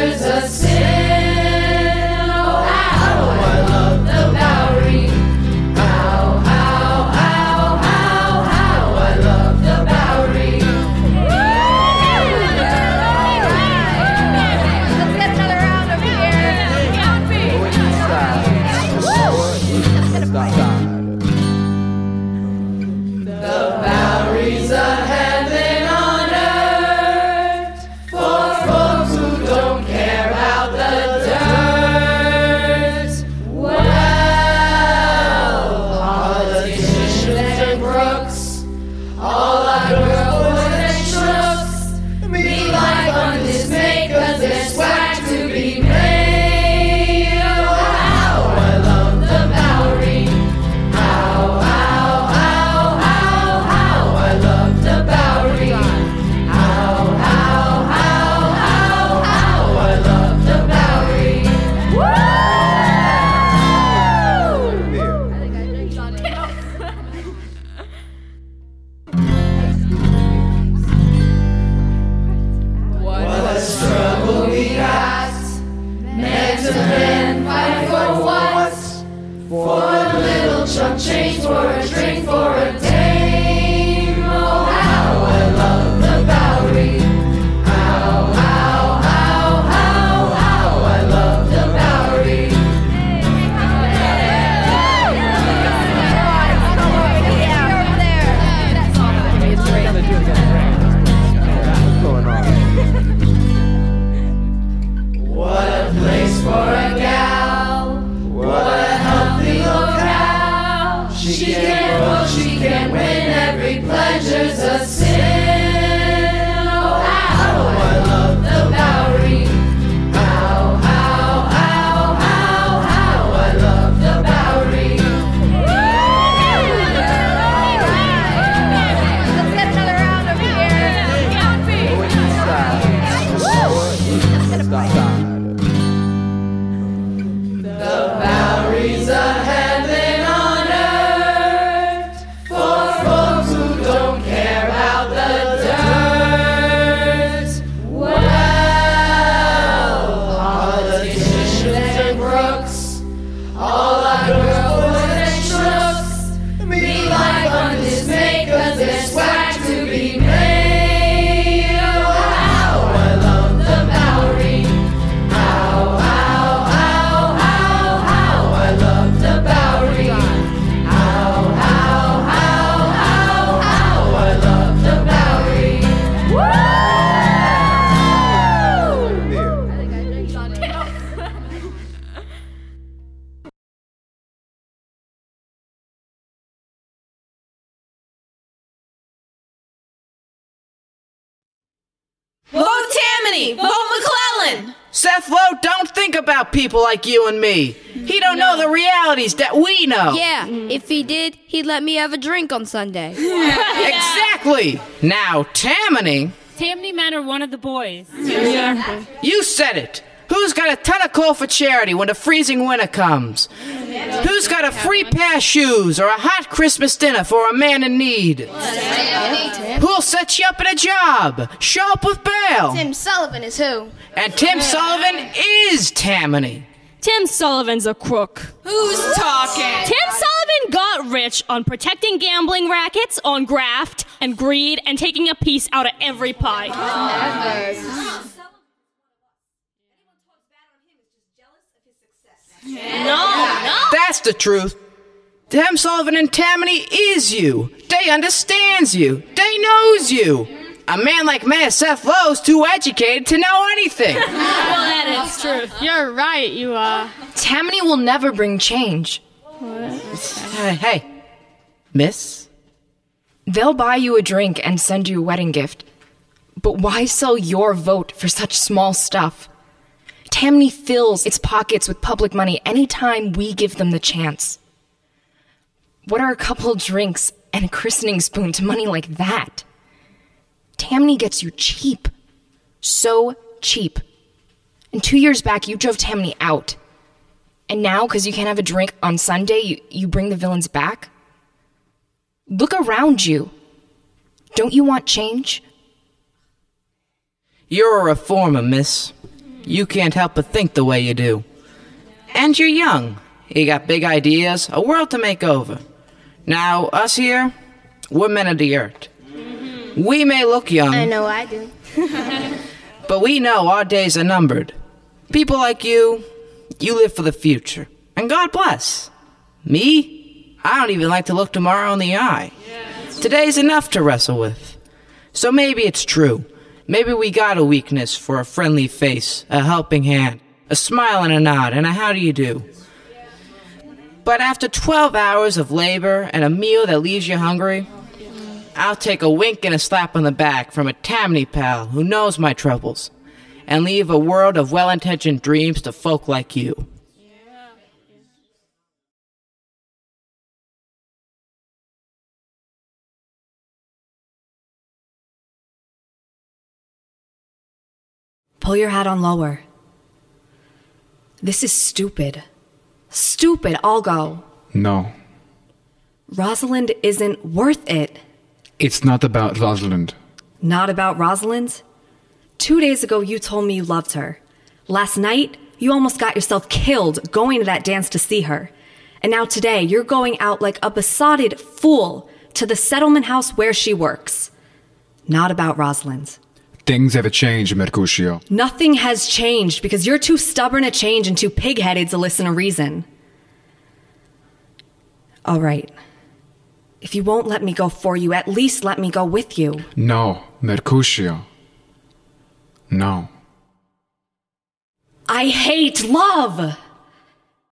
pleasure's a sin. Oh, how I love the Bowery. How I love the Bowery. Let's get another round over here. The Bowery's a heaven on earth for folks who don't care about the dirt. Well, politicians and crooks, all our girls and schlooks, be like undismayed 'cause there's swag to be made. Oh, how I love the Bowery. How I love the Bowery. How I love the Bowery. What a struggle we got. Men to men fight for what? For a little chump change, for a drink, for a dame. Oh, how I love the Bowery. How I love the Bowery. What a place for a gal. What a healthy locale. She can book, she can win. Every pleasure's a sin. Oh, how I love the Bowery. How I love the Bowery. Let's get another round over The Bowery's a heaven on earth for folks who don't care about the dirt. Well, politicians and crooks, all our girls and schlooks, be like undismayed 'cause there's swag to be made. Oh, how I love the Bowery. How I love the Bowery. How I love the Bowery. Vote Tammany! Vote McClellan! Seth Lowe don't think about people like you and me. He don't know the realities that we know. Yeah, if he did, he'd let me have a drink on Sunday. Exactly. Now, Tammany, Tammany men are one of the boys. you said it. Who's got a ton of coal for charity when the freezing winter comes? Who's got a free pair of shoes or a hot Christmas dinner for a man in need? Who'll set you up in a job? Show up with bail. Tim Sullivan is who? And Tim Sullivan is Tammany. Tim Sullivan's a crook. Who's talking? Tim Sullivan got rich on protecting gambling rackets, on graft and greed, and taking a piece out of every pie. No. That's the truth. Tim Sullivan and Tammany is you. They understands you. They knows you. A man like Mayor Seth Lowe's too educated to know anything. Well, that is true. You're right, you are. Tammany will never bring change. Hey, miss? They'll buy you a drink and send you a wedding gift. But why sell your vote for such small stuff? Tammany fills its pockets with public money anytime we give them the chance. What are a couple drinks and a christening spoon to money like that? Tammany gets you cheap. So cheap. And 2 years back, you drove Tammany out. And now, because you can't have a drink on Sunday, you bring the villains back? Look around you. Don't you want change? You're a reformer, miss. you can't help but think the way you do. And you're young. You got big ideas, a world to make over. Now, us here, we're men of the earth. We may look young. I know I do. But we know our days are numbered. People like you live for the future. And God bless. Me? I don't even like to look tomorrow in the eye. Today's enough to wrestle with. So maybe it's true. Maybe we got a weakness for a friendly face, a helping hand, a smile and a nod, and a how do you do. But after 12 hours of labor and a meal that leaves you hungry, I'll take a wink and a slap on the back from a Tammany pal who knows my troubles, and leave a world of well-intentioned dreams to folk like you. Pull your hat on lower. This is stupid. Stupid, I'll go. No. Rosalind isn't worth it. It's not about Rosalind. Not about Rosalind? 2 days ago, you told me you loved her. Last night, you almost got yourself killed going to that dance to see her. And now today, you're going out like a besotted fool to the settlement house where she works. Not about Rosalind. Things have changed, Mercutio. Nothing has changed because you're too stubborn to change and too pig-headed to listen to reason. All right. If you won't let me go for you, at least let me go with you. No, Mercutio. No. I hate love!